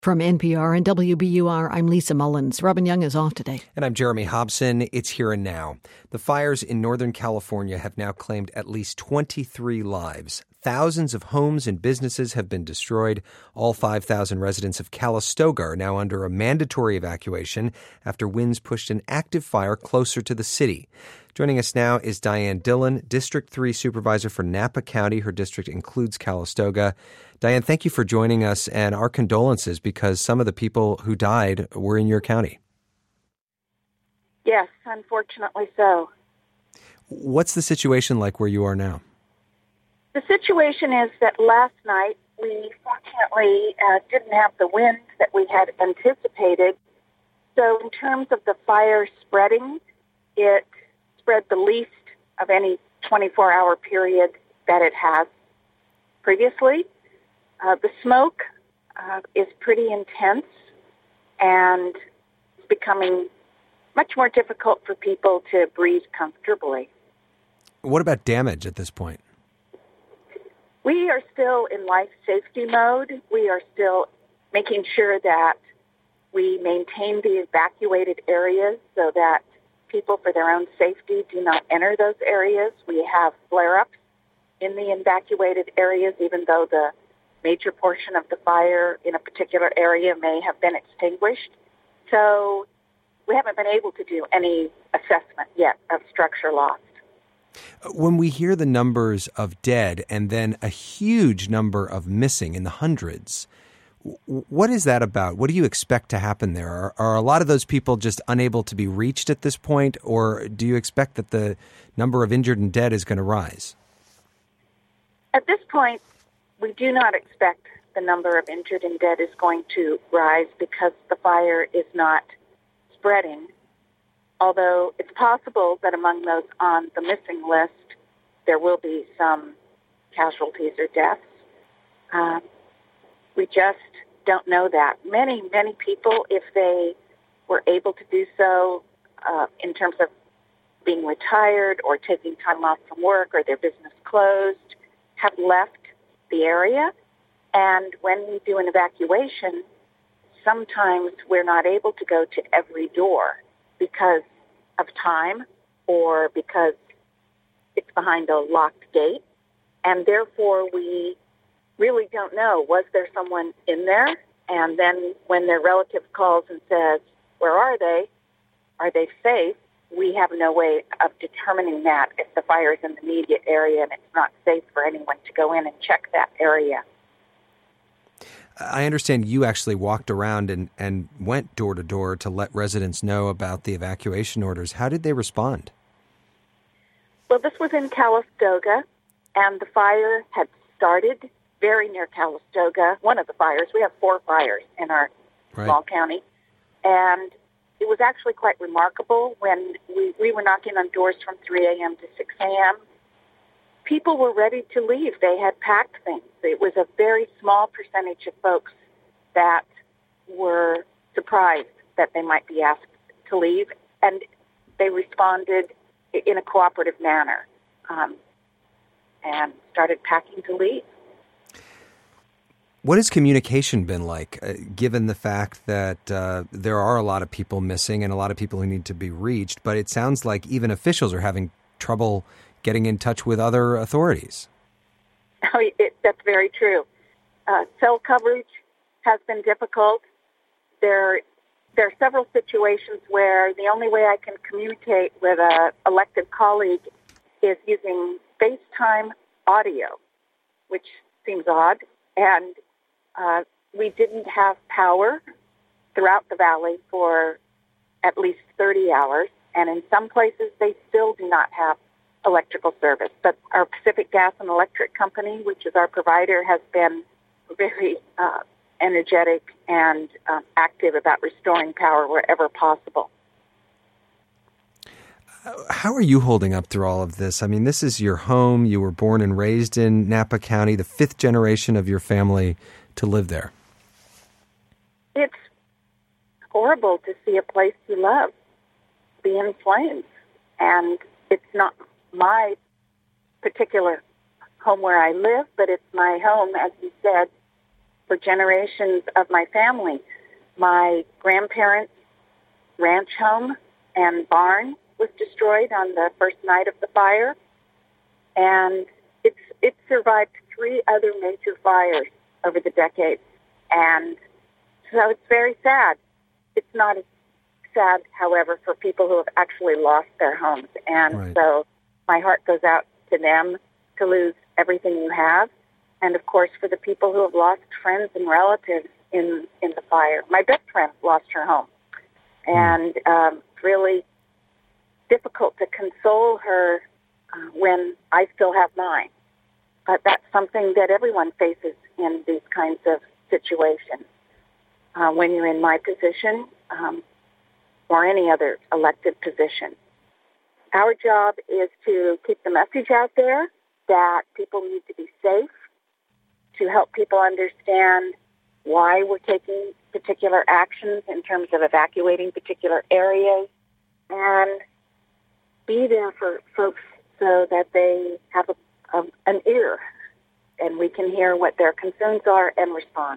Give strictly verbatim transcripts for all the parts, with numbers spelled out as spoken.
From N P R and W B U R, I'm Lisa Mullins. Robin Young is off today. And I'm Jeremy Hobson. It's Here and Now. The fires in Northern California have now claimed at least twenty-three lives. Thousands of homes and businesses have been destroyed. All five thousand residents of Calistoga are now under a mandatory evacuation after winds pushed an active fire closer to the city. Joining us now is Diane Dillon, District three Supervisor for Napa County. Her district includes Calistoga. Diane, thank you for joining us, and our condolences because some of the people who died were in your county. Yes, unfortunately so. What's the situation like where you are now? The situation is that last night we fortunately uh, didn't have the wind that we had anticipated. So in terms of the fire spreading, it spread the least of any twenty-four hour period that it has previously. Uh, the smoke uh, is pretty intense and it's becoming much more difficult for people to breathe comfortably. What about damage at this point? We are still in life safety mode. We are still making sure that we maintain the evacuated areas so that people, for their own safety, do not enter those areas. We have flare-ups in the evacuated areas, even though the major portion of the fire in a particular area may have been extinguished. So we haven't been able to do any assessment yet of structure lost. When we hear the numbers of dead and then a huge number of missing in the hundreds, what is that about? What do you expect to happen there? Are, are a lot of those people just unable to be reached at this point, or do you expect that the number of injured and dead is going to rise? At this point, we do not expect the number of injured and dead is going to rise because the fire is not spreading. Although it's possible that among those on the missing list, there will be some casualties or deaths. Uh, we just don't know that. Many, many people, if they were able to do so uh, in terms of being retired or taking time off from work or their business closed, have left the area. And when we do an evacuation, sometimes we're not able to go to every door because of time or because it's behind a locked gate. And therefore, we really don't know, was there someone in there? And then when their relative calls and says, where are they? Are they safe? We have no way of determining that if the fire is in the immediate area and it's not safe for anyone to go in and check that area. I understand you actually walked around and, and went door to door to let residents know about the evacuation orders. How did they respond? Well, this was in Calistoga, and the fire had started very near Calistoga. One of the fires, we have four fires in our Right. small county, and it was actually quite remarkable when we, we were knocking on doors from three a.m. to six a.m. People were ready to leave. They had packed things. It was a very small percentage of folks that were surprised that they might be asked to leave, and they responded in a cooperative manner um, and started packing to leave. What has communication been like, uh, given the fact that uh, there are a lot of people missing and a lot of people who need to be reached, but it sounds like even officials are having trouble getting in touch with other authorities? Oh, it, that's very true. Uh, cell coverage has been difficult. There, there are several situations where the only way I can communicate with an elected colleague is using FaceTime audio, which seems odd. And uh, we didn't have power throughout the valley for at least thirty hours. And in some places, they still do not have electrical service. But our Pacific Gas and Electric Company, which is our provider, has been very uh, energetic and um, active about restoring power wherever possible. How are you holding up through all of this? I mean, this is your home. You were born and raised in Napa County, the fifth generation of your family to live there. It's horrible to see a place you love be in flames. And it's not my particular home where I live, but it's my home, as you said, for generations of my family. My grandparents' ranch home and barn was destroyed on the first night of the fire, and it's it's survived three other major fires over the decades, and so it's very sad. It's not as sad, however, for people who have actually lost their homes, and right. so my heart goes out to them to lose everything you have, and of course for the people who have lost friends and relatives in, in the fire. My best friend lost her home, and um, really difficult to console her uh, when I still have mine. But that's something that everyone faces in these kinds of situations. Uh, when you're in my position um, or any other elected position. Our job is to keep the message out there that people need to be safe, to help people understand why we're taking particular actions in terms of evacuating particular areas, and be there for folks so that they have a, a, an ear and we can hear what their concerns are and respond.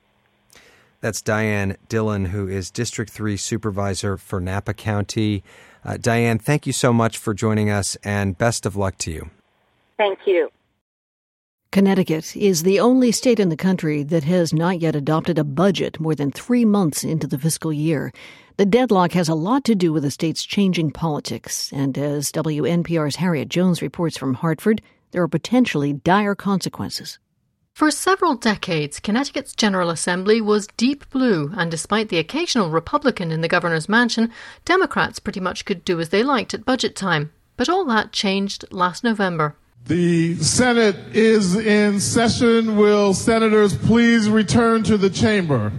That's Diane Dillon, who is District three Supervisor for Napa County. Uh, Diane, thank you so much for joining us, and best of luck to you. Thank you. Connecticut is the only state in the country that has not yet adopted a budget more than three months into the fiscal year. The deadlock has a lot to do with the state's changing politics, and as W N P R's Harriet Jones reports from Hartford, there are potentially dire consequences. For several decades, Connecticut's General Assembly was deep blue, and despite the occasional Republican in the governor's mansion, Democrats pretty much could do as they liked at budget time. But all that changed last November. The Senate is in session. Will senators please return to the chamber?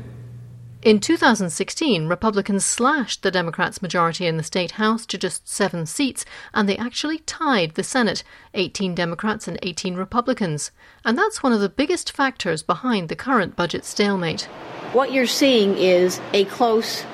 In two thousand sixteen, Republicans slashed the Democrats' majority in the State House to just seven seats, and they actually tied the Senate, eighteen Democrats and eighteen Republicans. And that's one of the biggest factors behind the current budget stalemate. What you're seeing is a close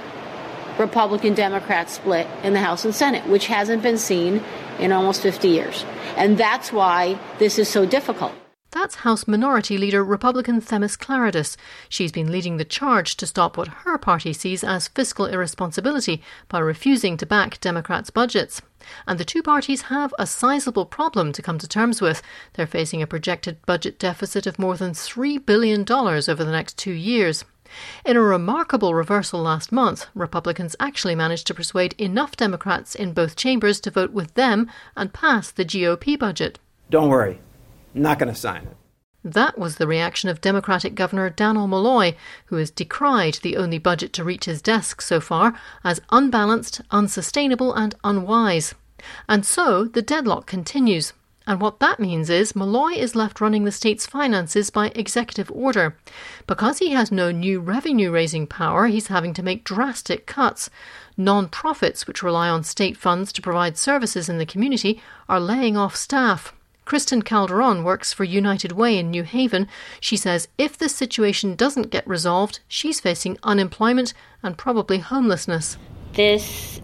Republican-Democrat split in the House and Senate, which hasn't been seen in almost fifty years. And that's why this is so difficult. That's House Minority Leader Republican Themis Claridis. She's been leading the charge to stop what her party sees as fiscal irresponsibility by refusing to back Democrats' budgets. And the two parties have a sizable problem to come to terms with. They're facing a projected budget deficit of more than three billion dollars over the next two years. In a remarkable reversal last month, Republicans actually managed to persuade enough Democrats in both chambers to vote with them and pass the G O P budget. Don't worry. I'm not going to sign it. That was the reaction of Democratic Governor Dannel Malloy, who has decried the only budget to reach his desk so far as unbalanced, unsustainable and unwise. And so the deadlock continues. And what that means is Malloy is left running the state's finances by executive order. Because he has no new revenue-raising power, he's having to make drastic cuts. Non-profits, which rely on state funds to provide services in the community, are laying off staff. Kristen Calderon works for United Way in New Haven. She says if this situation doesn't get resolved, she's facing unemployment and probably homelessness. This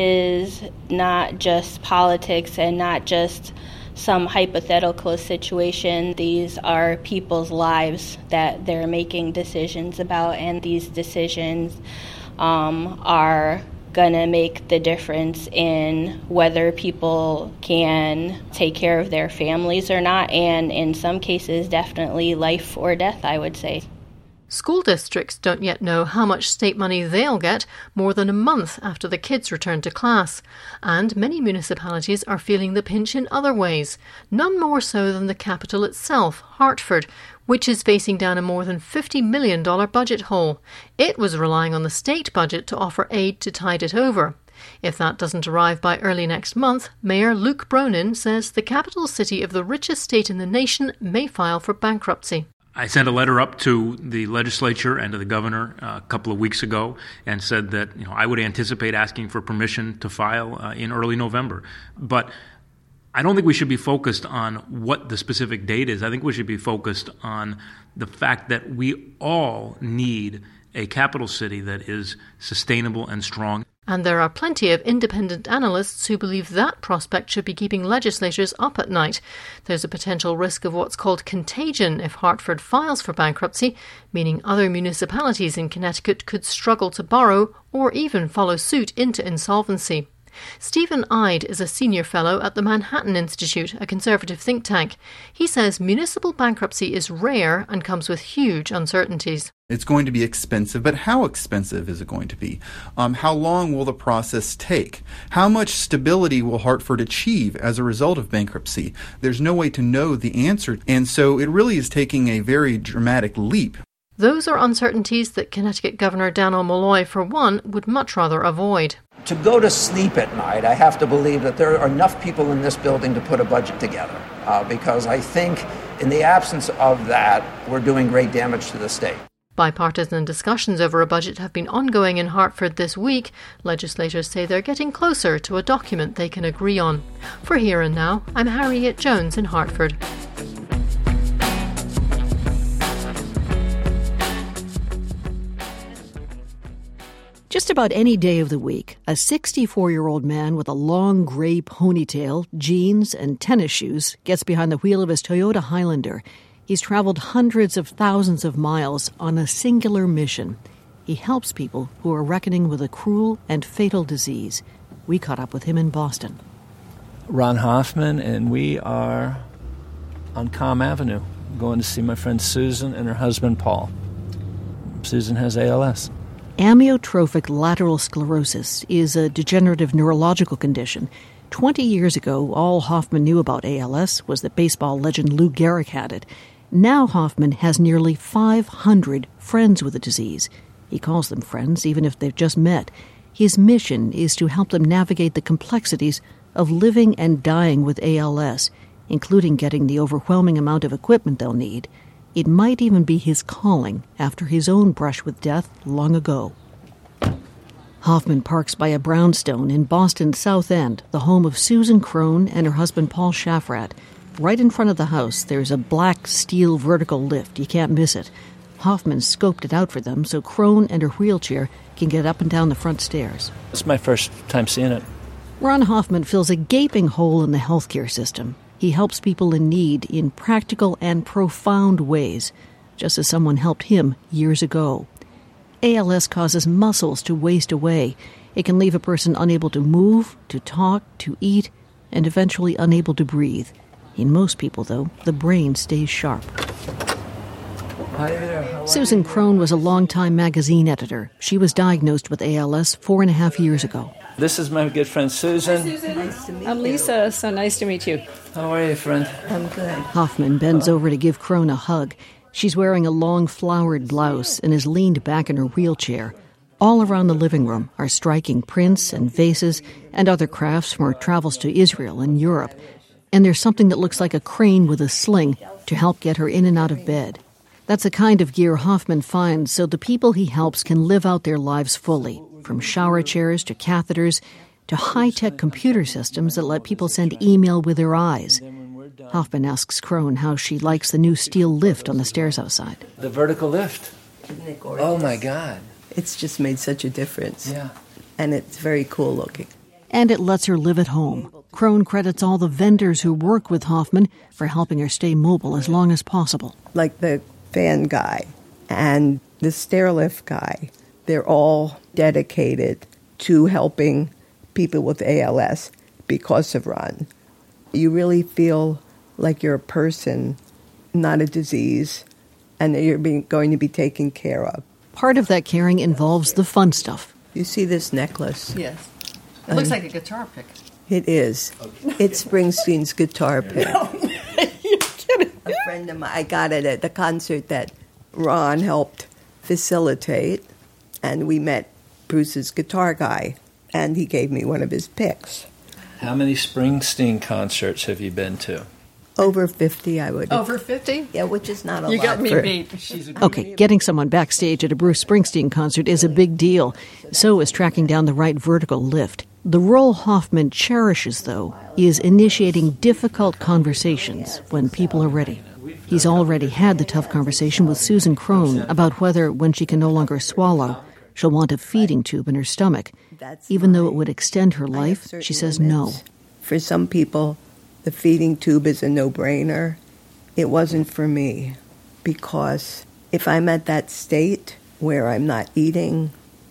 is not just politics and not just some hypothetical situation. These are people's lives that they're making decisions about, and these decisions um, are going to make the difference in whether people can take care of their families or not, and in some cases, definitely life or death, I would say. School districts don't yet know how much state money they'll get more than a month after the kids return to class. And many municipalities are feeling the pinch in other ways, none more so than the capital itself, Hartford, which is facing down a more than fifty million dollars budget hole. It was relying on the state budget to offer aid to tide it over. If that doesn't arrive by early next month, Mayor Luke Bronin says the capital city of the richest state in the nation may file for bankruptcy. I sent a letter up to the legislature and to the governor uh, a couple of weeks ago and said that you know I would anticipate asking for permission to file uh, in early November. But I don't think we should be focused on what the specific date is. I think we should be focused on the fact that we all need a capital city that is sustainable and strong. And there are plenty of independent analysts who believe that prospect should be keeping legislators up at night. There's a potential risk of what's called contagion if Hartford files for bankruptcy, meaning other municipalities in Connecticut could struggle to borrow or even follow suit into insolvency. Stephen Ide is a senior fellow at the Manhattan Institute, a conservative think tank. He says municipal bankruptcy is rare and comes with huge uncertainties. It's going to be expensive, but how expensive is it going to be? Um, how long will the process take? How much stability will Hartford achieve as a result of bankruptcy? There's no way to know the answer, and so it really is taking a very dramatic leap. Those are uncertainties that Connecticut Governor Dannel Malloy, for one, would much rather avoid. To go to sleep at night, I have to believe that there are enough people in this building to put a budget together, uh, because I think in the absence of that, we're doing great damage to the state. Bipartisan discussions over a budget have been ongoing in Hartford this week. Legislators say they're getting closer to a document they can agree on. For Here and Now, I'm Harriet Jones in Hartford. Just about any day of the week, a sixty-four-year-old man with a long gray ponytail, jeans, and tennis shoes gets behind the wheel of his Toyota Highlander. He's traveled hundreds of thousands of miles on a singular mission. He helps people who are reckoning with a cruel and fatal disease. We caught up with him in Boston. Ron Hoffman, and we are on Comm Avenue, going to see my friend Susan and her husband Paul. Susan has A L S. Amyotrophic lateral sclerosis is a degenerative neurological condition. Twenty years ago, all Hoffman knew about A L S was that baseball legend Lou Gehrig had it. Now Hoffman has nearly five hundred friends with the disease. He calls them friends, even if they've just met. His mission is to help them navigate the complexities of living and dying with A L S, including getting the overwhelming amount of equipment they'll need. It might even be his calling after his own brush with death long ago. Hoffman parks by a brownstone in Boston's South End, the home of Susan Crone and her husband Paul Shafrat. Right in front of the house, there's a black steel vertical lift. You can't miss it. Hoffman scoped it out for them so Crone and her wheelchair can get up and down the front stairs. It's my first time seeing it. Ron Hoffman fills a gaping hole in the healthcare system. He helps people in need in practical and profound ways, just as someone helped him years ago. A L S causes muscles to waste away. It can leave a person unable to move, to talk, to eat, and eventually unable to breathe. In most people, though, the brain stays sharp. Hi there. How Susan Crone was a longtime magazine editor. She was diagnosed with A L S four and a half years ago. This is my good friend Susan. Hi, Susan. Nice to meet I'm Lisa. You. So nice to meet you. How are you, friend? I'm good. Hoffman bends over to give Crone a hug. She's wearing a long flowered blouse and is leaned back in her wheelchair. All around the living room are striking prints and vases and other crafts from her travels to Israel and Europe. And there's something that looks like a crane with a sling to help get her in and out of bed. That's the kind of gear Hoffman finds so the people he helps can live out their lives fully, from shower chairs to catheters to high-tech computer systems that let people send email with their eyes. Hoffman asks Crone how she likes the new steel lift on the stairs outside. The vertical lift. Isn't it gorgeous? Oh, my God. It's just made such a difference. Yeah. And it's very cool looking. And it lets her live at home. Crone credits all the vendors who work with Hoffman for helping her stay mobile as long as possible. Like the fan guy and the stairlift guy, they're all dedicated to helping people with A L S because of Ron. You really feel like you're a person, not a disease, and that you're being, going to be taken care of. Part of that caring involves the fun stuff. You see this necklace? Yes. It looks like a guitar pick. It is. It's Springsteen's guitar pick. No, you're kidding. A friend of mine, I got it at the concert that Ron helped facilitate, and we met Bruce's guitar guy, and he gave me one of his picks. How many Springsteen concerts have you been to? Over fifty, I would. Over fifty? Yeah, which is not a you lot. You got me for... beat. She's a okay, getting someone backstage at a Bruce Springsteen concert is a big deal. So is tracking down the right vertical lift. The role Hoffman cherishes, though, is initiating difficult conversations when people are ready. He's already had the tough conversation with Susan Crone about whether, when she can no longer swallow, she'll want a feeding tube in her stomach. Even though it would extend her life, she says no. For some people, the feeding tube is a no-brainer. It wasn't for me, because if I'm at that state where I'm not eating,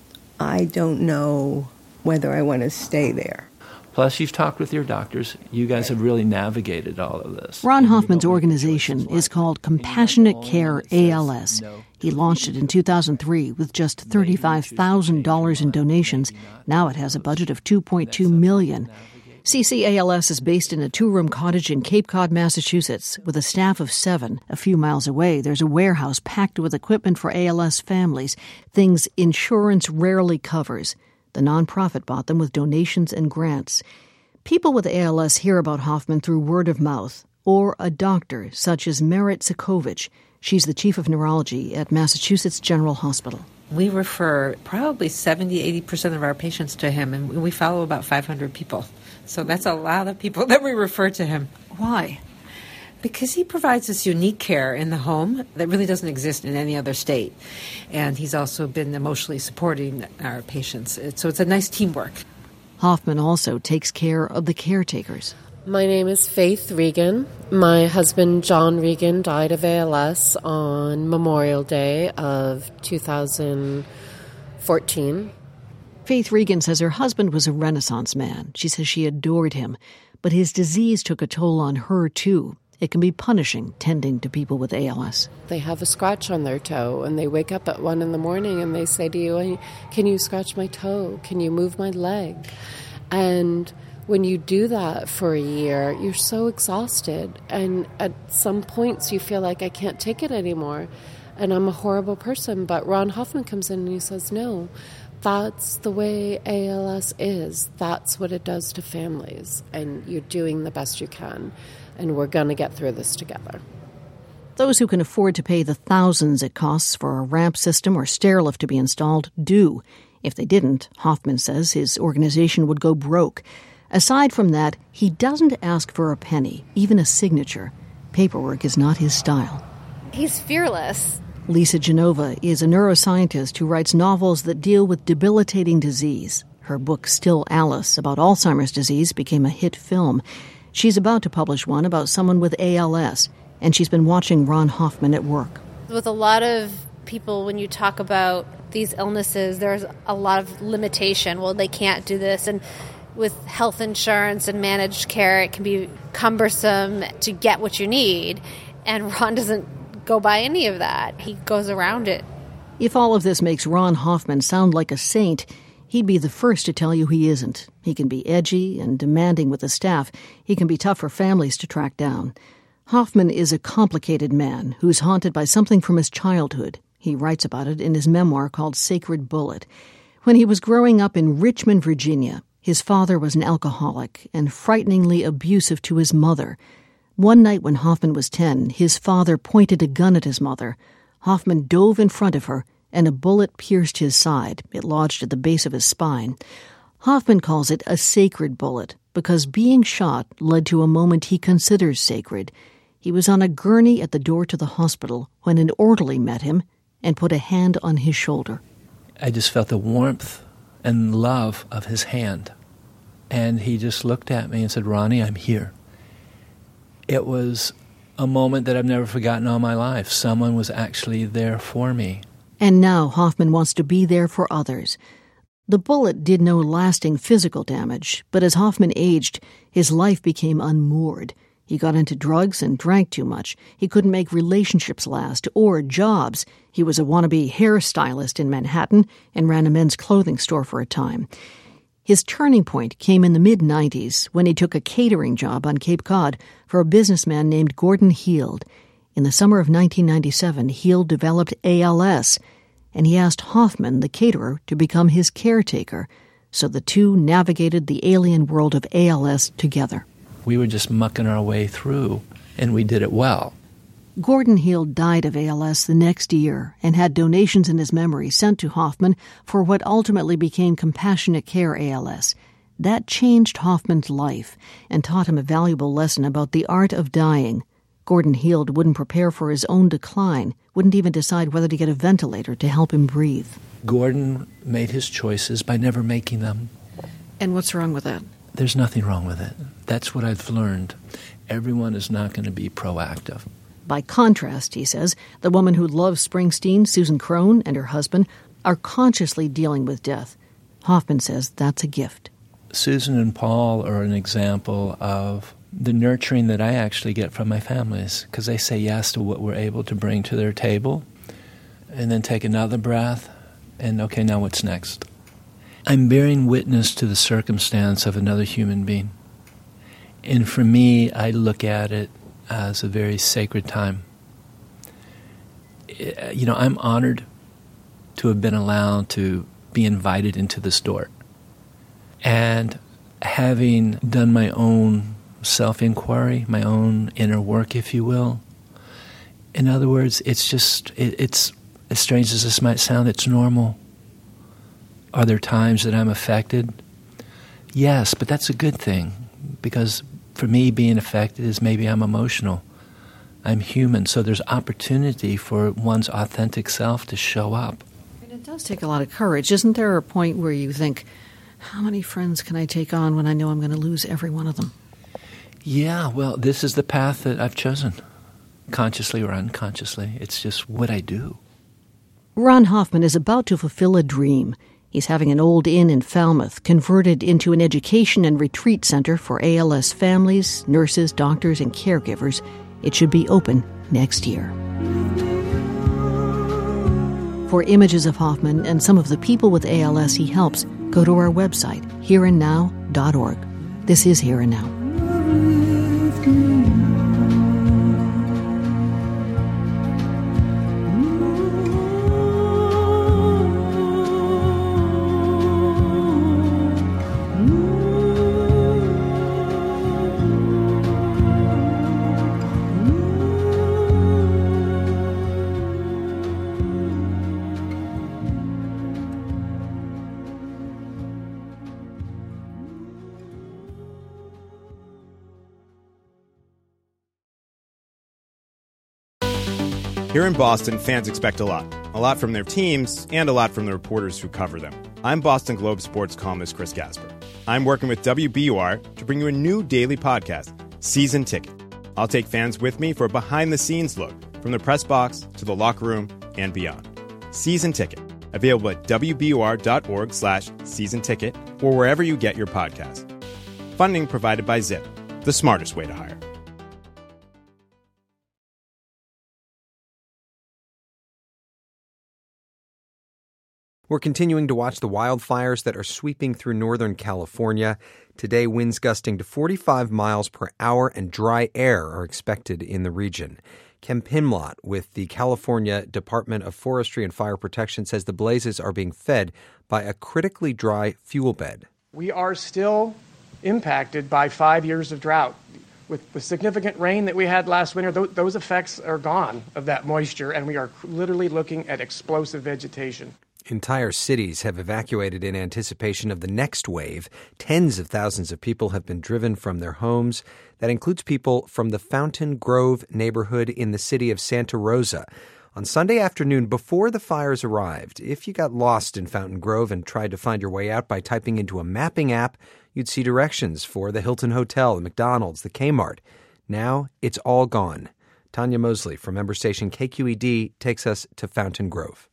I don't know whether I want to stay there. Plus, you've talked with your doctors. You guys have really navigated all of this. Ron Hoffman's organization is called Compassionate Care A L S. He launched it in two thousand three with just thirty-five thousand dollars in donations. Now it has a budget of two point two million dollars. C C A L S is based in a two-room cottage in Cape Cod, Massachusetts, with a staff of seven. A few miles away, there's a warehouse packed with equipment for A L S families, things insurance rarely covers. The nonprofit bought them with donations and grants. People with A L S hear about Hoffman through word of mouth, or a doctor such as Merit Sikovich. She's the chief of neurology at Massachusetts General Hospital. We refer probably seventy, eighty percent of our patients to him, and we follow about five hundred people. So that's a lot of people that we refer to him. Why? Because he provides this unique care in the home that really doesn't exist in any other state. And he's also been emotionally supporting our patients. So it's a nice teamwork. Hoffman also takes care of the caretakers. My name is Faith Regan. My husband, John Regan, died of A L S on Memorial Day of two thousand fourteen. Faith Regan says her husband was a Renaissance man. She says she adored him. But his disease took a toll on her, too. It can be punishing tending to people with A L S. They have a scratch on their toe, and they wake up at one in the morning and they say to you, can you scratch my toe? Can you move my leg? And when you do that for a year, you're so exhausted. And at some points you feel like, I can't take it anymore. And I'm a horrible person. But Ron Hoffman comes in and he says, no, that's the way A L S is. That's what it does to families. And you're doing the best you can. And we're going to get through this together. Those who can afford to pay the thousands it costs for a ramp system or stair lift to be installed do. If they didn't, Hoffman says his organization would go broke. Aside from that, he doesn't ask for a penny, even a signature. Paperwork is not his style. He's fearless. Lisa Genova is a neuroscientist who writes novels that deal with debilitating disease. Her book, Still Alice, about Alzheimer's disease, became a hit film. She's about to publish one about someone with A L S, and she's been watching Ron Hoffman at work. With a lot of people, when you talk about these illnesses, there's a lot of limitation. Well, they can't do this. And with health insurance and managed care, it can be cumbersome to get what you need. And Ron doesn't go by any of that. He goes around it. If all of this makes Ron Hoffman sound like a saint, he'd be the first to tell you he isn't. He can be edgy and demanding with the staff. He can be tough for families to track down. Hoffman is a complicated man who's haunted by something from his childhood. He writes about it in his memoir called Sacred Bullet. When he was growing up in Richmond, Virginia, his father was an alcoholic and frighteningly abusive to his mother. One night when Hoffman was ten, his father pointed a gun at his mother. Hoffman dove in front of her, and a bullet pierced his side. It lodged at the base of his spine. Hoffman calls it a sacred bullet because being shot led to a moment he considers sacred. He was on a gurney at the door to the hospital when an orderly met him and put a hand on his shoulder. I just felt the warmth and love of his hand. And he just looked at me and said, Ronnie, I'm here. It was a moment that I've never forgotten all my life. Someone was actually there for me. And now Hoffman wants to be there for others. The bullet did no lasting physical damage, but as Hoffman aged, his life became unmoored. He got into drugs and drank too much. He couldn't make relationships last or jobs. He was a wannabe hairstylist in Manhattan and ran a men's clothing store for a time. His turning point came in the mid-nineties when he took a catering job on Cape Cod for a businessman named Gordon Heald. In the summer of nineteen ninety-seven, Heald developed A L S, and he asked Hoffman, the caterer, to become his caretaker, so the two navigated the alien world of A L S together. We were just mucking our way through, and we did it well. Gordon Heald died of A L S the next year and had donations in his memory sent to Hoffman for what ultimately became Compassionate Care A L S. That changed Hoffman's life and taught him a valuable lesson about the art of dying. Gordon Heald wouldn't prepare for his own decline, wouldn't even decide whether to get a ventilator to help him breathe. Gordon made his choices by never making them. And what's wrong with that? There's nothing wrong with it. That's what I've learned. Everyone is not going to be proactive. By contrast, he says, the woman who loves Springsteen, Susan Crone, and her husband are consciously dealing with death. Hoffman says that's a gift. Susan and Paul are an example of the nurturing that I actually get from my families, because they say yes to what we're able to bring to their table, and then take another breath, and okay, now what's next? I'm bearing witness to the circumstance of another human being. And for me, I look at it as a very sacred time. You know, I'm honored to have been allowed to be invited into this door. And having done my own self-inquiry, my own inner work, if you will, in other words, it's just, it, it's, as strange as this might sound, it's normal. Are there times that I'm affected? Yes, but that's a good thing, because for me, being affected is maybe I'm emotional. I'm human, so there's opportunity for one's authentic self to show up. And it does take a lot of courage. Isn't there a point where you think, how many friends can I take on when I know I'm going to lose every one of them? Yeah, well, this is the path that I've chosen, consciously or unconsciously. It's just what I do. Ron Hoffman is about to fulfill a dream. He's having an old inn in Falmouth converted into an education and retreat center for A L S families, nurses, doctors, and caregivers. It should be open next year. For images of Hoffman and some of the people with A L S he helps, go to our website, here and now dot org. This is Here and Now. Here in Boston, fans expect a lot. A lot from their teams and a lot from the reporters who cover them. I'm Boston Globe sports columnist Chris Gasper. I'm working with W B U R to bring you a new daily podcast, Season Ticket. I'll take fans with me for a behind-the-scenes look from the press box to the locker room and beyond. Season Ticket, available at W B U R dot org slash season ticket or wherever you get your podcasts. Funding provided by Zip, the smartest way to hire. We're continuing to watch the wildfires that are sweeping through Northern California. Today, winds gusting to forty-five miles per hour and dry air are expected in the region. Kem Pimlott with the California Department of Forestry and Fire Protection says the blazes are being fed by a critically dry fuel bed. We are still impacted by five years of drought. With the significant rain that we had last winter, th- those effects are gone of that moisture, and we are literally looking at explosive vegetation. Entire cities have evacuated in anticipation of the next wave. Tens of thousands of people have been driven from their homes. That includes people from the Fountain Grove neighborhood in the city of Santa Rosa. On Sunday afternoon, before the fires arrived, if you got lost in Fountain Grove and tried to find your way out by typing into a mapping app, you'd see directions for the Hilton Hotel, the McDonald's, the Kmart. Now it's all gone. Tanya Mosley from member station K Q E D takes us to Fountain Grove.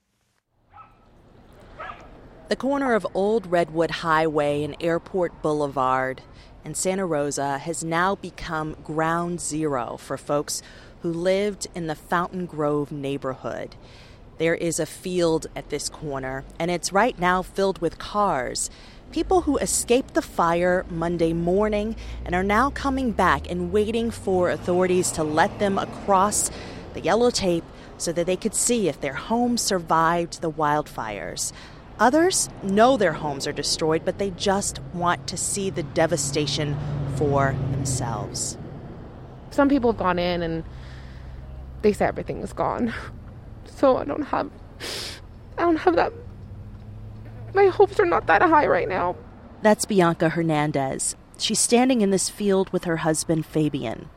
The corner of Old Redwood Highway and Airport Boulevard in Santa Rosa has now become ground zero for folks who lived in the Fountain Grove neighborhood. There is a field at this corner, and it's right now filled with cars. People who escaped the fire Monday morning and are now coming back and waiting for authorities to let them across the yellow tape so that they could see if their homes survived the wildfires. Others know their homes are destroyed, but they just want to see the devastation for themselves. Some people have gone in and they say everything is gone. So I don't have, I don't have that. My hopes are not that high right now. That's Bianca Hernandez. She's standing in this field with her husband, Fabian.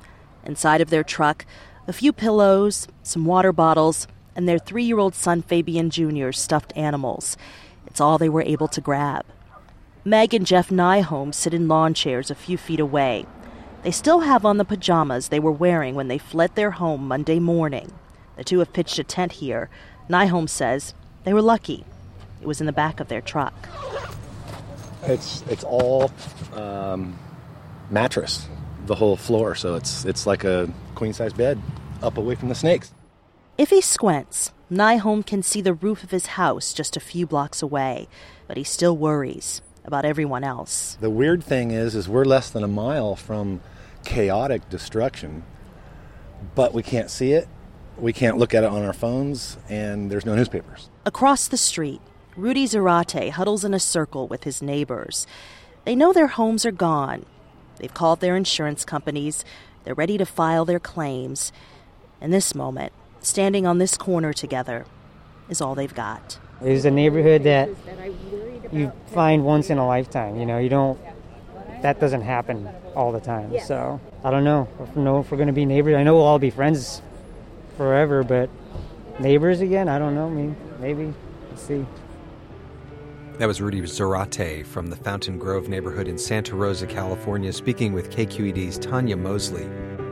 Inside of their truck, a few pillows, some water bottles, and their three-year-old son Fabian Junior's stuffed animals. It's all they were able to grab. Meg and Jeff Nyholm sit in lawn chairs a few feet away. They still have on the pajamas they were wearing when they fled their home Monday morning. The two have pitched a tent here. Nyholm says they were lucky. It was in the back of their truck. It's it's all um, mattress, the whole floor, so it's it's like a queen-size bed up away from the snakes. If he squints, Nyholm can see the roof of his house just a few blocks away, but he still worries about everyone else. The weird thing is, is we're less than a mile from chaotic destruction, but we can't see it, we can't look at it on our phones, and there's no newspapers. Across the street, Rudy Zarate huddles in a circle with his neighbors. They know their homes are gone. They've called their insurance companies. They're ready to file their claims. In this moment, standing on this corner together is all they've got. It was a neighborhood that you find once in a lifetime. You know, you don't, that doesn't happen all the time. So I don't know. I don't know if we're going to be neighbors. I know we'll all be friends forever, but neighbors again? I don't know. I mean, maybe. Let's see. That was Rudy Zarate from the Fountain Grove neighborhood in Santa Rosa, California, speaking with K Q E D's Tanya Mosley.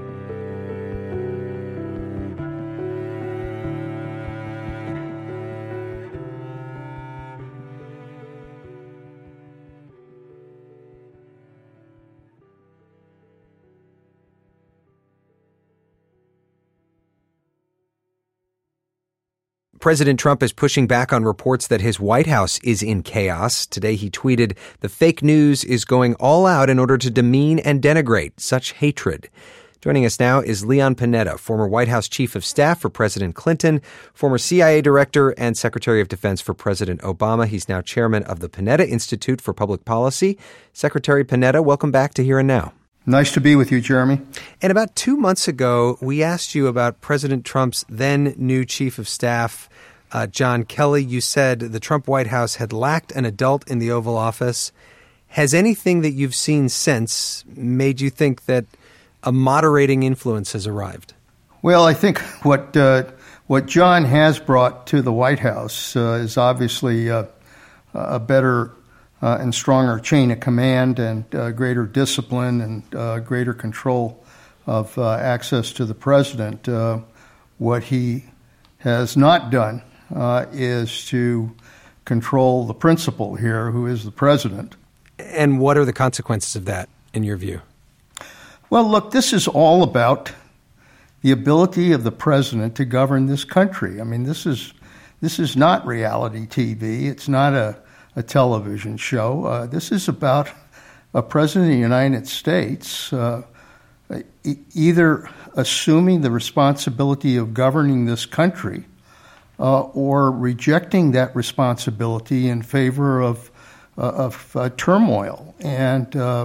President Trump is pushing back on reports that his White House is in chaos. Today he tweeted, "The fake news is going all out in order to demean and denigrate such hatred." Joining us now is Leon Panetta, former White House Chief of Staff for President Clinton, former C I A Director and Secretary of Defense for President Obama. He's now chairman of the Panetta Institute for Public Policy. Secretary Panetta, welcome back to Here and Now. Nice to be with you, Jeremy. And about two months ago, we asked you about President Trump's then new Chief of Staff, uh, John Kelly. You said the Trump White House had lacked an adult in the Oval Office. Has anything that you've seen since made you think that a moderating influence has arrived? Well, I think what uh, what John has brought to the White House uh, is obviously uh, a better Uh, and stronger chain of command and uh, greater discipline and uh, greater control of uh, access to the president. Uh, what he has not done uh, is to control the principal here, who is the president. And what are the consequences of that, in your view? Well, look, this is all about the ability of the president to govern this country. I mean, this is this is not reality T V. It's not a a television show. Uh, this is about a president of the United States uh, e- either assuming the responsibility of governing this country uh, or rejecting that responsibility in favor of, uh, of uh, turmoil. And uh,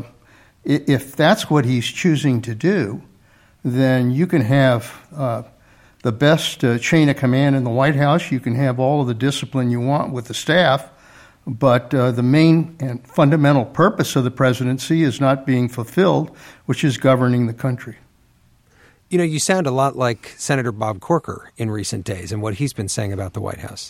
if that's what he's choosing to do, then you can have uh, the best uh, chain of command in the White House. You can have all of the discipline you want with the staff. But uh, the main and fundamental purpose of the presidency is not being fulfilled, which is governing the country. You know, you sound a lot like Senator Bob Corker in recent days and what he's been saying about the White House.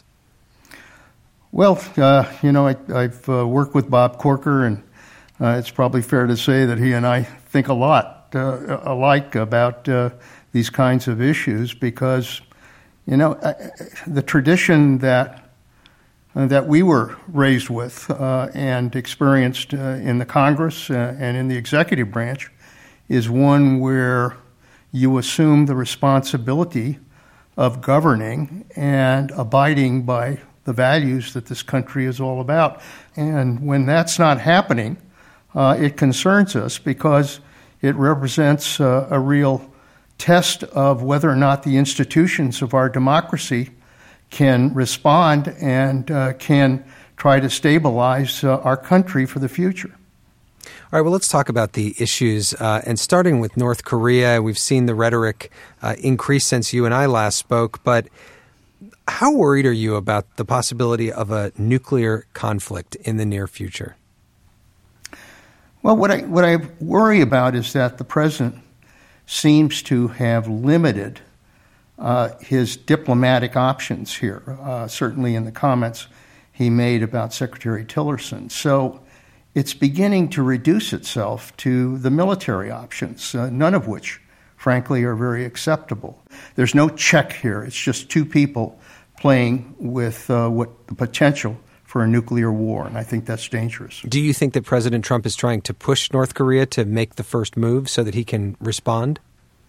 Well, uh, you know, I, I've uh, worked with Bob Corker, and uh, it's probably fair to say that he and I think a lot uh, alike about uh, these kinds of issues because, you know, uh, the tradition that Uh, that we were raised with uh, and experienced uh, in the Congress uh, and in the executive branch is one where you assume the responsibility of governing and abiding by the values that this country is all about. And when that's not happening, uh, it concerns us because it represents uh, a real test of whether or not the institutions of our democracy can respond and uh, can try to stabilize uh, our country for the future. All right, well, let's talk about the issues. Uh, and starting with North Korea, we've seen the rhetoric uh, increase since you and I last spoke. But how worried are you about the possibility of a nuclear conflict in the near future? Well, what I what I worry about is that the president seems to have limited uh, his diplomatic options here, uh, certainly in the comments he made about Secretary Tillerson. So it's beginning to reduce itself to the military options, uh, none of which, frankly, are very acceptable. There's no check here. It's just two people playing with uh, what the potential for a nuclear war, and I think that's dangerous. Do you think that President Trump is trying to push North Korea to make the first move so that he can respond?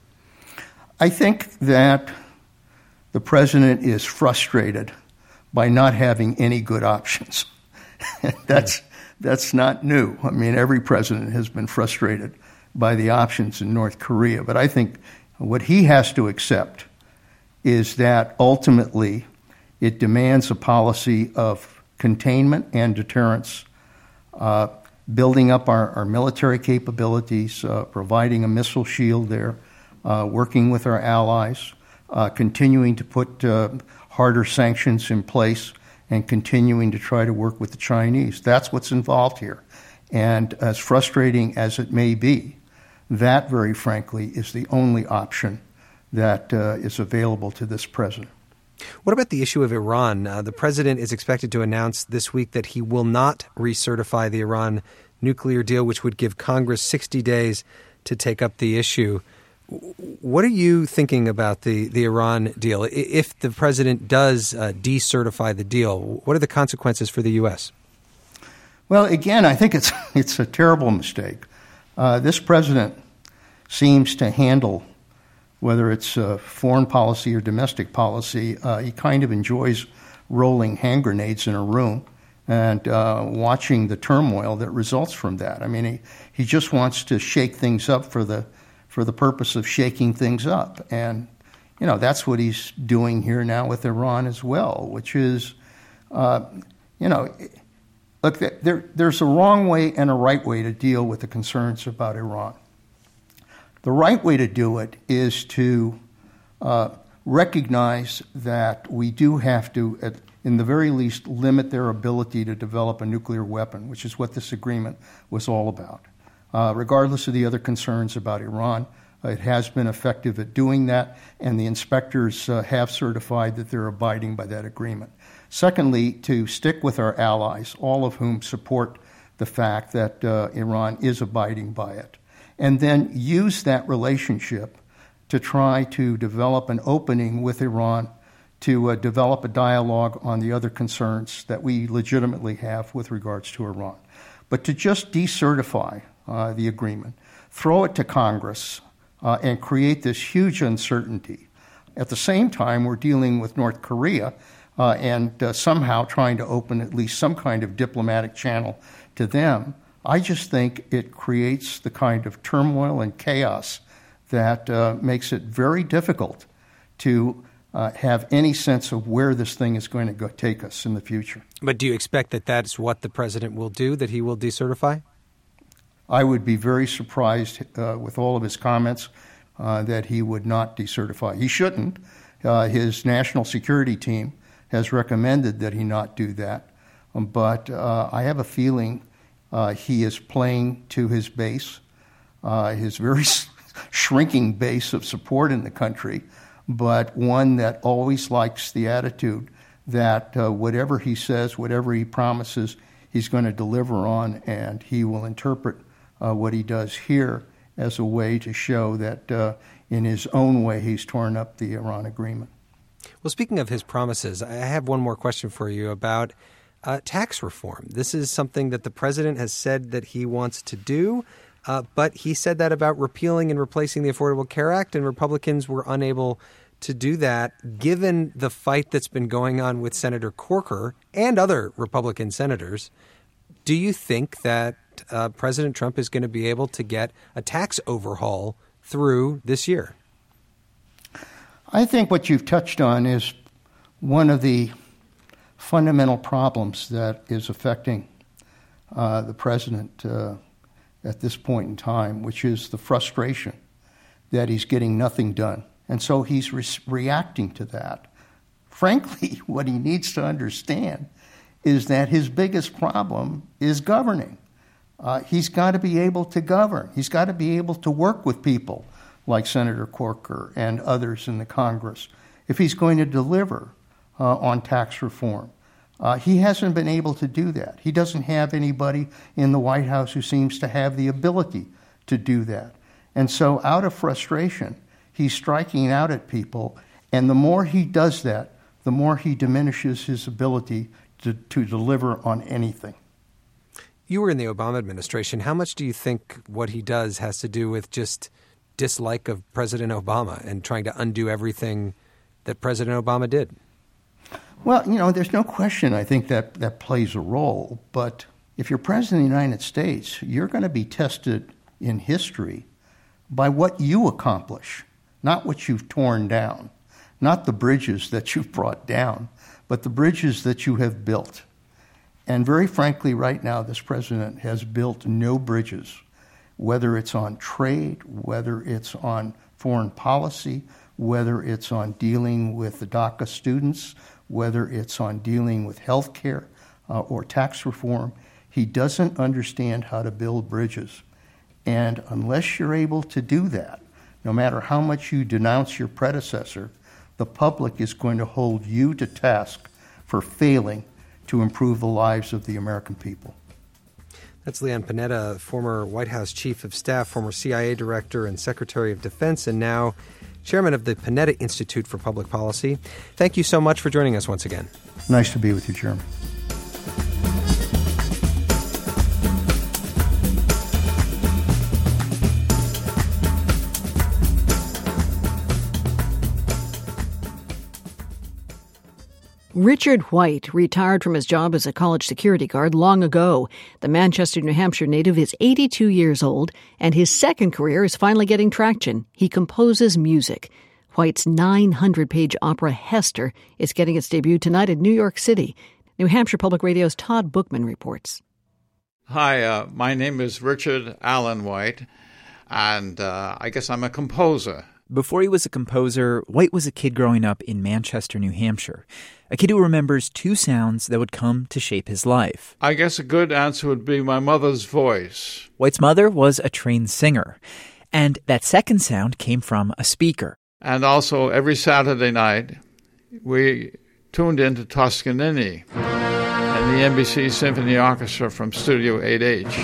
I think that the president is frustrated by not having any good options. that's that's not new. I mean, every president has been frustrated by the options in North Korea. But I think what he has to accept is that ultimately it demands a policy of containment and deterrence, uh, building up our, our military capabilities, uh, providing a missile shield there, uh, working with our allies, uh, continuing to put uh, harder sanctions in place, and continuing to try to work with the Chinese. That's what's involved here. And as frustrating as it may be, that, very frankly, is the only option that uh, is available to this president. What about the issue of Iran? Uh, the president is expected to announce this week that he will not recertify the Iran nuclear deal, which would give Congress sixty days to take up the issue. What are you thinking about the, the Iran deal? If the president does uh, decertify the deal, what are the consequences for the U S? Well, again, I think it's it's a terrible mistake. Uh, this president seems to handle, whether it's uh, foreign policy or domestic policy, uh, he kind of enjoys rolling hand grenades in a room and uh, watching the turmoil that results from that. I mean, he, he just wants to shake things up for the for the purpose of shaking things up. And, you know, that's what he's doing here now with Iran as well, which is, uh, you know, look, there, there's a wrong way and a right way to deal with the concerns about Iran. The right way to do it is to uh, recognize that we do have to, at, in the very least, limit their ability to develop a nuclear weapon, which is what this agreement was all about. Uh, regardless of the other concerns about Iran, uh, it has been effective at doing that, and the inspectors uh, have certified that they're abiding by that agreement. Secondly, to stick with our allies, all of whom support the fact that uh, Iran is abiding by it, and then use that relationship to try to develop an opening with Iran to uh, develop a dialogue on the other concerns that we legitimately have with regards to Iran. But to just decertify uh, the agreement, throw it to Congress, uh, and create this huge uncertainty. At the same time, we're dealing with North Korea uh, and uh, somehow trying to open at least some kind of diplomatic channel to them. I just think it creates the kind of turmoil and chaos that uh, makes it very difficult to uh, have any sense of where this thing is going to go take us in the future. But do you expect that that's what the president will do, that he will decertify? I would be very surprised uh, with all of his comments uh, that he would not decertify. He shouldn't. Uh, his national security team has recommended that he not do that. Um, but uh, I have a feeling uh, he is playing to his base, uh, his very shrinking base of support in the country, but one that always likes the attitude that uh, whatever he says, whatever he promises, he's going to deliver on, and he will interpret uh, what he does here as a way to show that uh, in his own way he's torn up the Iran agreement. Well, speaking of his promises, I have one more question for you about uh, tax reform. This is something that the president has said that he wants to do, uh, but he said that about repealing and replacing the Affordable Care Act, and Republicans were unable to do that. Given the fight that's been going on with Senator Corker and other Republican senators, do you think that uh, President Trump is going to be able to get a tax overhaul through this year? I think what you've touched on is one of the fundamental problems that is affecting uh, the president uh, at this point in time, which is the frustration that he's getting nothing done. And so he's re- reacting to that. Frankly, what he needs to understand is that his biggest problem is governing. Uh, he's got to be able to govern. He's got to be able to work with people like Senator Corker and others in the Congress, if he's going to deliver uh, on tax reform. Uh, he hasn't been able to do that. He doesn't have anybody in the White House who seems to have the ability to do that. And so out of frustration, he's striking out at people, and the more he does that, the more he diminishes his ability to, to deliver on anything. You were in the Obama administration. How much do you think what he does has to do with just dislike of President Obama and trying to undo everything that President Obama did? Well, you know, there's no question I think that that plays a role. But if you're president of the United States, you're going to be tested in history by what you accomplish, not what you've torn down, not the bridges that you've brought down, but the bridges that you have built. And very frankly, right now, this president has built no bridges, whether it's on trade, whether it's on foreign policy, whether it's on dealing with the DACA students, whether it's on dealing with health care uh, or tax reform. He doesn't understand how to build bridges. And unless you're able to do that, no matter how much you denounce your predecessor, the public is going to hold you to task for failing to improve the lives of the American people. That's Leon Panetta, former White House Chief of Staff, former C I A Director and Secretary of Defense, and now Chairman of the Panetta Institute for Public Policy. Thank you so much for joining us once again. Nice to be with you, Chairman. Richard White retired from his job as a college security guard long ago. The Manchester, New Hampshire native is eighty-two years old, and his second career is finally getting traction. He composes music. White's nine hundred page opera Hester is getting its debut tonight in New York City. New Hampshire Public Radio's Todd Bookman reports. Hi, uh, my name is Richard Allen White, and uh, I guess I'm a composer. Before he was a composer, White was a kid growing up in Manchester, New Hampshire. A kid who remembers two sounds that would come to shape his life. I guess a good answer would be my mother's voice. White's mother was a trained singer, and that second sound came from a speaker. And also, every Saturday night, we tuned into Toscanini and the N B C Symphony Orchestra from Studio eight H.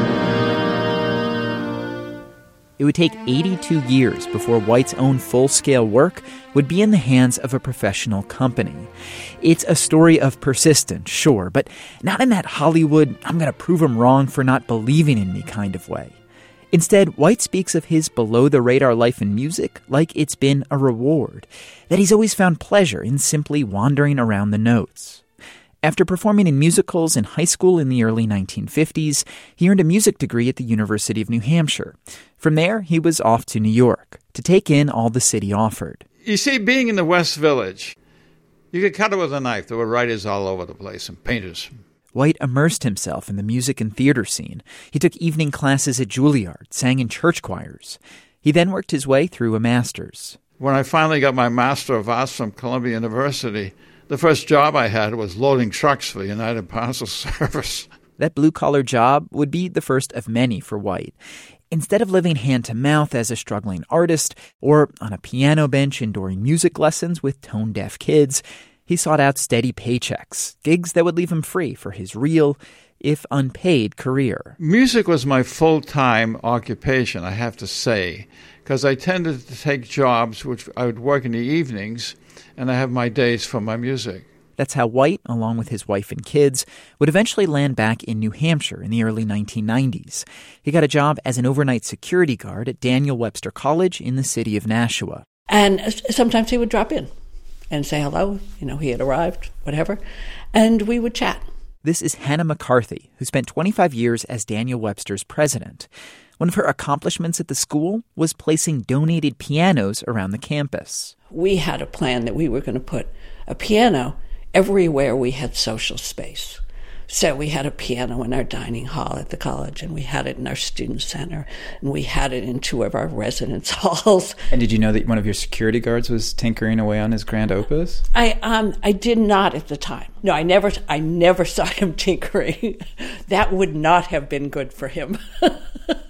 It would take eighty-two years before White's own full-scale work would be in the hands of a professional company. It's a story of persistence, sure, but not in that Hollywood, I'm going to prove him wrong for not believing in me kind of way. Instead, White speaks of his below-the-radar life in music like it's been a reward, that he's always found pleasure in simply wandering around the notes. After performing in musicals in high school in the early nineteen fifties, he earned a music degree at the University of New Hampshire. From there, he was off to New York to take in all the city offered. You see, being in the West Village, you could cut it with a knife. There were writers all over the place and painters. White immersed himself in the music and theater scene. He took evening classes at Juilliard, sang in church choirs. He then worked his way through a master's. When I finally got my Master of Arts from Columbia University, the first job I had was loading trucks for the United Parcel Service. That blue-collar job would be the first of many for White. Instead of living hand-to-mouth as a struggling artist or on a piano bench enduring music lessons with tone-deaf kids, he sought out steady paychecks, gigs that would leave him free for his real, if unpaid, career. Music was my full-time occupation, I have to say, because I tended to take jobs which I would work in the evenings, and I have my days for my music. That's how White, along with his wife and kids, would eventually land back in New Hampshire in the early nineteen nineties. He got a job as an overnight security guard at Daniel Webster College in the city of Nashua. And sometimes he would drop in and say hello, you know, he had arrived, whatever, and we would chat. This is Hannah McCarthy, who spent twenty-five years as Daniel Webster's president. One of her accomplishments at the school was placing donated pianos around the campus. We had a plan that we were going to put a piano everywhere we had social space. So we had a piano in our dining hall at the college, and we had it in our student center, and we had it in two of our residence halls. And did you know that one of your security guards was tinkering away on his grand opus? I um I did not at the time. No, I never I never saw him tinkering. That would not have been good for him.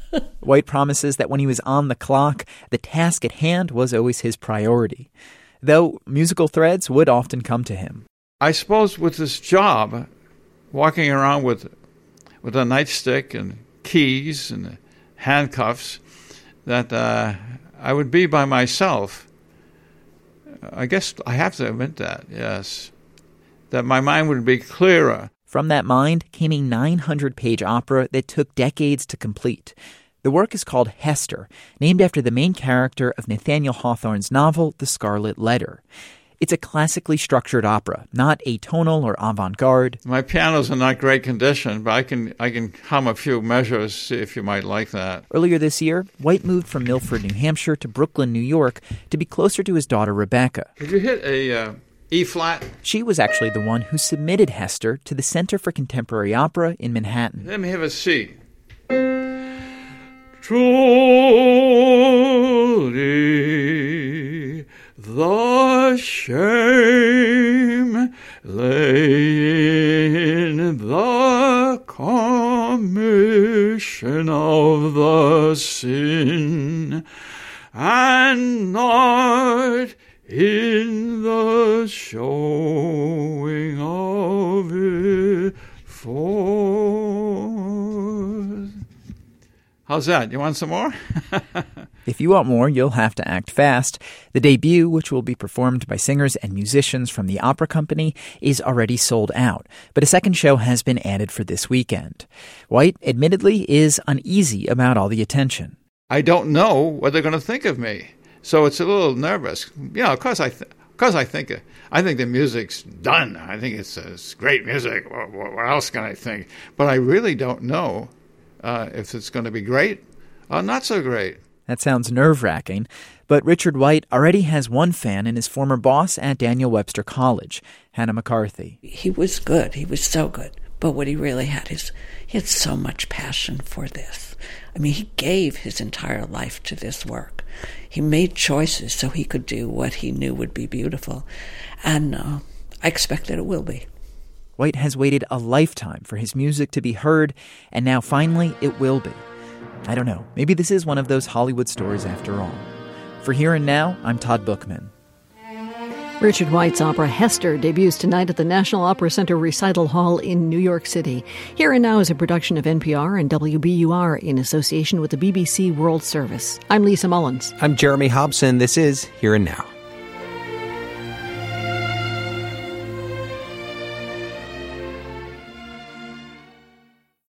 White promises that when he was on the clock, the task at hand was always his priority. Though musical threads would often come to him. I suppose with this job, walking around with with a nightstick and keys and handcuffs, that uh, I would be by myself. I guess I have to admit that, yes. That my mind would be clearer. From that mind came a nine hundred page opera that took decades to complete. The work is called Hester, named after the main character of Nathaniel Hawthorne's novel, The Scarlet Letter. It's a classically structured opera, not atonal or avant-garde. My piano's in not great condition, but I can I can hum a few measures, see if you might like that. Earlier this year, White moved from Milford, New Hampshire to Brooklyn, New York to be closer to his daughter, Rebecca. Could you hit a uh, E-flat? She was actually the one who submitted Hester to the Center for Contemporary Opera in Manhattan. Let me have a C. Truly, the shame lay in the commission of the sin, and not in the showing of it forth. How's that? You want some more? If you want more, you'll have to act fast. The debut, which will be performed by singers and musicians from the opera company, is already sold out, but a second show has been added for this weekend. White, admittedly, is uneasy about all the attention. I don't know what they're going to think of me, so it's a little nervous. You know, of course I, th- of course I think, uh, I think the music's done. I think it's, uh, it's great music. What, what else can I think? But I really don't know uh, if it's going to be great or not so great. That sounds nerve-wracking, but Richard White already has one fan in his former boss at Daniel Webster College, Hannah McCarthy. He was good. He was so good. But what he really had is he had so much passion for this. I mean, he gave his entire life to this work. He made choices so he could do what he knew would be beautiful. And uh, I expect that it will be. White has waited a lifetime for his music to be heard, and now finally it will be. I don't know. Maybe this is one of those Hollywood stories after all. For Here and Now, I'm Todd Bookman. Richard White's opera Hester debuts tonight at the National Opera Center Recital Hall in New York City. Here and Now is a production of N P R and W B U R in association with the B B C World Service. I'm Lisa Mullins. I'm Jeremy Hobson. This is Here and Now.